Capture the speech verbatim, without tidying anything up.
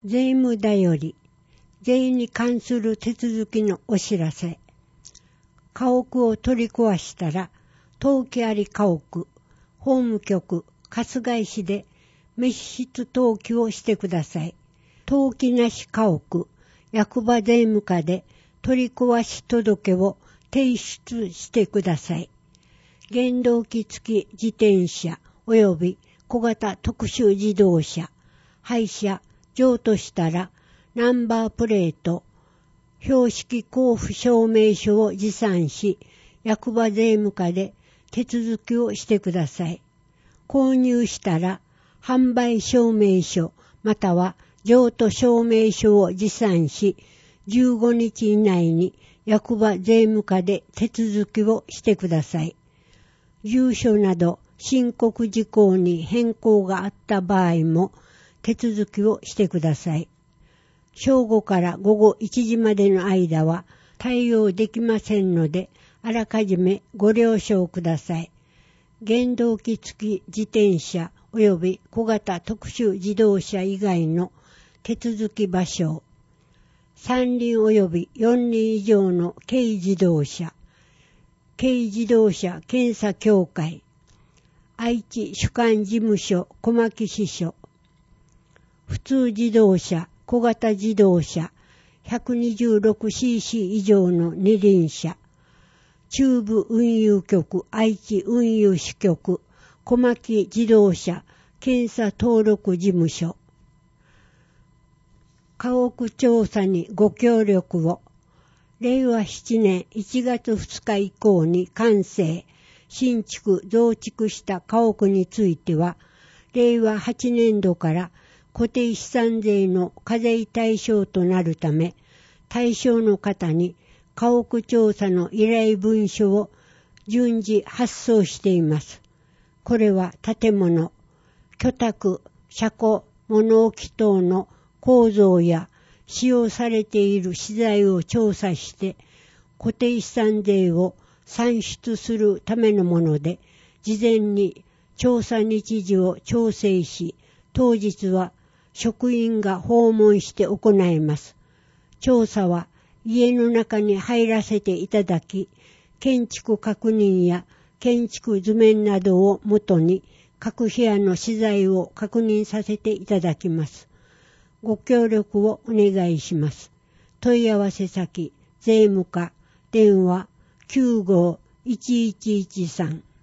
税務だより、税に関する手続きのお知らせ。家屋を取り壊したら、登記あり家屋、法務局、春日井市で滅失登記をしてください。登記なし家屋、役場税務課で取り壊し届を提出してください。原動機付き自転車及び小型特殊自動車、廃車、譲渡したらナンバープレート、標識交付証明書を持参し、役場税務課で手続きをしてください。購入したら販売証明書または譲渡証明書を持参し、じゅうごにち以内に役場税務課で手続きをしてください。住所など申告事項に変更があった場合も手続きをしてください。正午から午後いちじまでの間は対応できませんので、あらかじめご了承ください。原動機付き自転車及び小型特殊自動車以外の手続き場所、三輪及び四輪以上の軽自動車、軽自動車検査協会、愛知主管事務所小牧支所、普通自動車、小型自動車、ひゃくにじゅうろくシーシー 以上の二輪車、中部運輸局、愛知運輸支局、小牧自動車検査登録事務所、家屋調査にご協力を。れいわななねんいちがつふつか以降に完成、新築増築した家屋については、れいわはちねんどから固定資産税の課税対象となるため、対象の方に家屋調査の依頼文書を順次発送しています。これは建物、居宅、車庫、物置等の構造や使用されている資材を調査して固定資産税を算出するためのもので、事前に調査日時を調整し、当日は職員が訪問して行います。調査は家の中に入らせていただき、建築確認や建築図面などをもとに各部屋の資材を確認させていただきます。ご協力をお願いします。問い合わせ先、税務課、電話きゅうごいちいちいちさん。